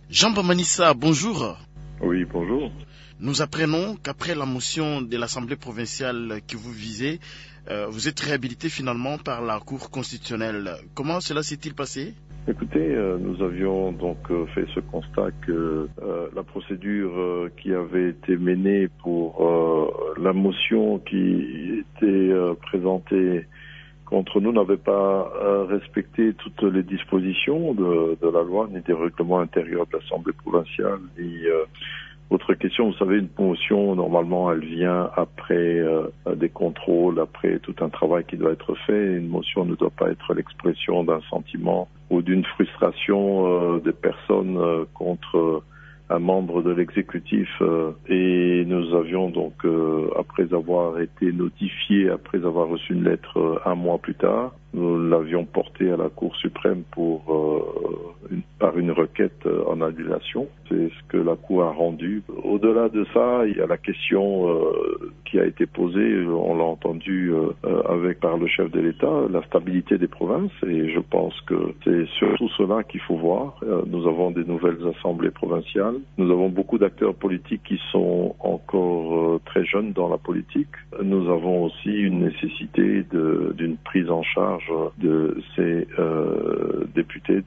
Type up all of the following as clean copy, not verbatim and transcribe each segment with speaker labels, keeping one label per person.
Speaker 1: Jean Bamanissa, bonjour.
Speaker 2: Oui, bonjour.
Speaker 1: Nous apprenons qu'après la motion de l'Assemblée provinciale que vous visez, vous êtes réhabilité finalement par la Cour constitutionnelle. Comment cela s'est-il passé ?
Speaker 2: Écoutez, nous avions donc fait ce constat que la procédure qui avait été menée pour la motion qui était présentée contre nous n'avait pas respecté toutes les dispositions de la loi, ni des règlements intérieurs de l'Assemblée provinciale, ni autre question. Vous savez, une motion, normalement, elle vient après des contrôles, après tout un travail qui doit être fait. Une motion ne doit pas être l'expression d'un sentiment ou d'une frustration des personnes contre un membre de l'exécutif. Et nous avions donc, après avoir été notifiés, après avoir reçu une lettre un mois plus tard, nous l'avions portée à la Cour suprême par une requête en annulation. C'est ce que la Cour a rendu. Au-delà de ça, il y a la question qui a été posée, on l'a entendu par le chef de l'État, la stabilité des provinces, et je pense que c'est surtout cela qu'il faut voir. Nous avons des nouvelles assemblées provinciales, nous avons beaucoup d'acteurs politiques qui sont encore très jeunes dans la politique. Nous avons aussi une nécessité d'une prise en charge de ces députés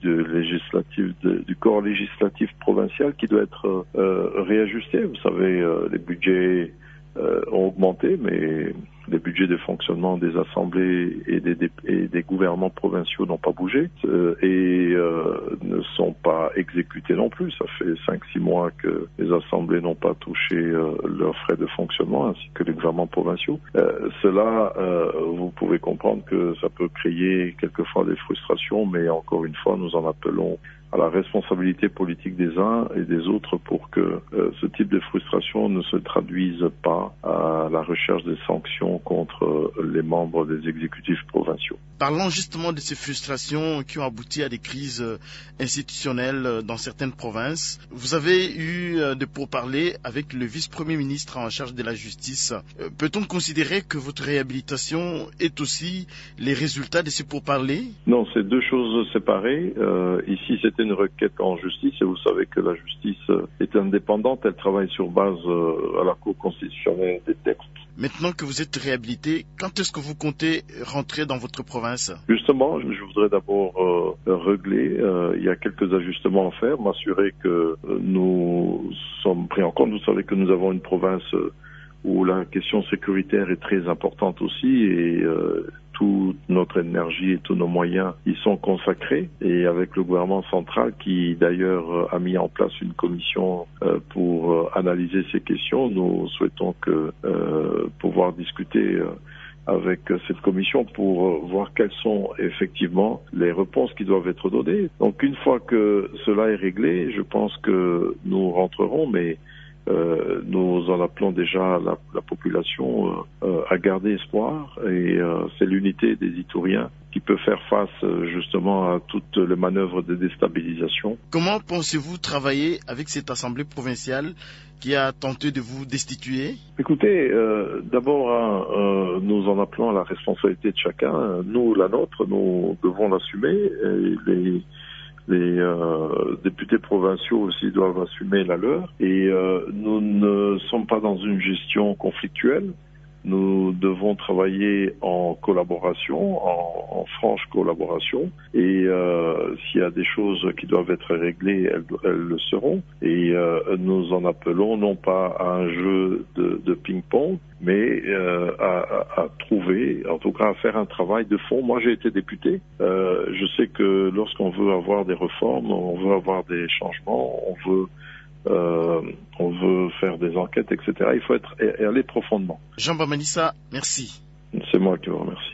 Speaker 2: du corps législatif provincial qui doit être réajusté. Vous savez, les budgets ont augmenté, mais les budgets de fonctionnement des assemblées et des gouvernements provinciaux n'ont pas bougé et ne sont pas exécutés non plus. Ça fait 5-6 mois que les assemblées n'ont pas touché leurs frais de fonctionnement ainsi que les gouvernements provinciaux. Cela, vous pouvez comprendre que ça peut créer quelquefois des frustrations, mais encore une fois, nous en appelons à la responsabilité politique des uns et des autres pour que ce type de frustration ne se traduise pas à la recherche des sanctions contre les membres des exécutifs provinciaux.
Speaker 1: Parlons justement de ces frustrations qui ont abouti à des crises institutionnelles dans certaines provinces. Vous avez eu des pourparlers avec le vice-premier ministre en charge de la justice. Peut-on considérer que votre réhabilitation est aussi les résultats de ces pourparlers ?
Speaker 2: Non, c'est deux choses séparées. Ici, c'était une requête en justice et vous savez que la justice est indépendante. Elle travaille sur base à la Cour constitutionnelle des textes.
Speaker 1: Maintenant que vous êtes réhabilité, quand est-ce que vous comptez rentrer dans votre province ?
Speaker 2: Justement, je voudrais d'abord régler. Il y a quelques ajustements à faire, m'assurer que nous sommes pris en compte. Vous savez que nous avons une province où la question sécuritaire est très importante aussi et toute notre énergie et tous nos moyens y sont consacrés. Et avec le gouvernement central qui d'ailleurs a mis en place une commission pour analyser ces questions, nous souhaitons pouvoir discuter avec cette commission pour voir quelles sont effectivement les réponses qui doivent être données. Donc une fois que cela est réglé, je pense que nous rentrerons, mais nous en appelons déjà la population à garder espoir et c'est l'unité des Ituriens qui peut faire face justement à toutes les manœuvres de déstabilisation.
Speaker 1: Comment pensez-vous travailler avec cette assemblée provinciale qui a tenté de vous destituer ?
Speaker 2: Écoutez, d'abord, nous en appelons à la responsabilité de chacun. Nous, la nôtre, nous devons l'assumer. Et les députés provinciaux aussi doivent assumer la leur. Et nous ne sommes pas dans une gestion conflictuelle. Nous devons travailler en collaboration, en franche collaboration. Et s'il y a des choses qui doivent être réglées, elles le seront. Et nous en appelons non pas à un jeu de ping-pong, mais à trouver, en tout cas à faire un travail de fond. Moi, j'ai été député. Je sais que lorsqu'on veut avoir des réformes, on veut avoir des changements, on veut faire des enquêtes, etc. Il faut aller profondément.
Speaker 1: Jean Bamanissa, merci.
Speaker 2: C'est moi qui vous remercie.